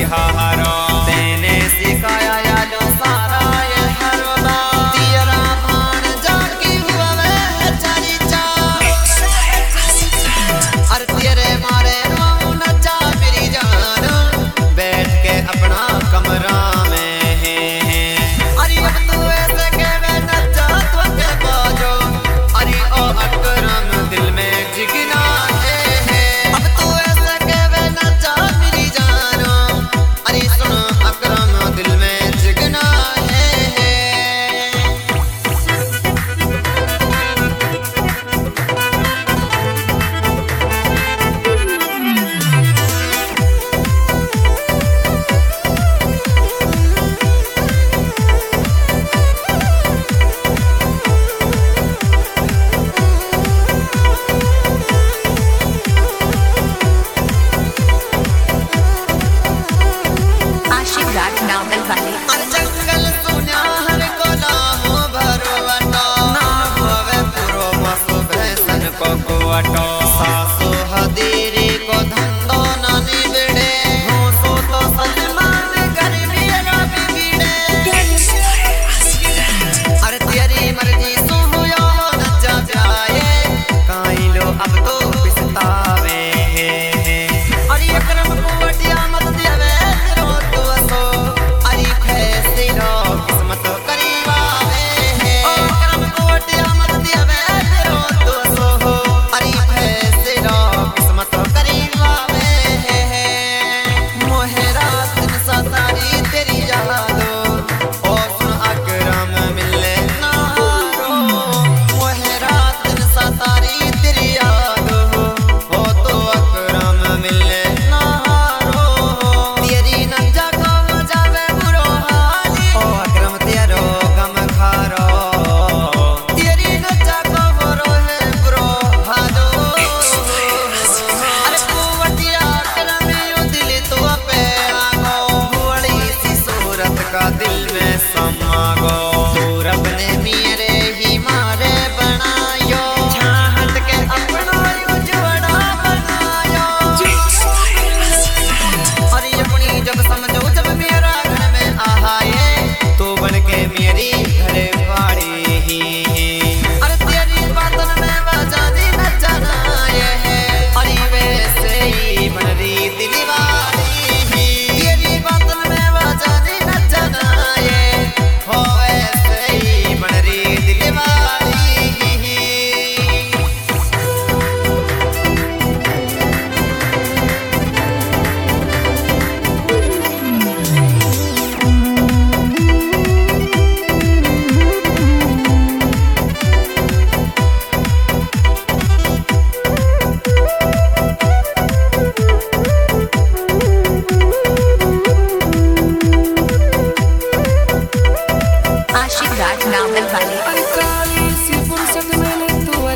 बलिहारो तेने सिखाया यादो सारा ये हरदा तेरा भाण जाकी हुआ वे चारी चा अर तेरे मारे रो नचा मेरी जान बैठ के अपना कमरा में है अरे अब तू ऐसे कहवे नचा तो के बाजो अरे ओ अकरम दिल में जिगना सासो हदेरे को धंधो ना निबड़े होसो तो सलमान गरीबी ना बिगड़े अरे तेरी मर्जी सो हो या न जा जाए काई लो अब तो पिसतावे अरे अकरम को वटिया मत देवे तेरो तो असो अरे फैसे रो किस्मत करीवावे ओ अकरम को वटिया मत देवे तेरो तो असो दिल में समा गो रब ने मेरे ही मारे बनायो चाहत के अपना जोड़ा बनायो अरे अपनी जब समझो जब मेरा घर में आए तो बन के मेरी घरे वाड़ी ही अरे तेरी बातन में बजा दी न जाना ये है अरे वैसे ही बन रही दिलवाड़ी तेरी बातन में बजा दी नावल वाले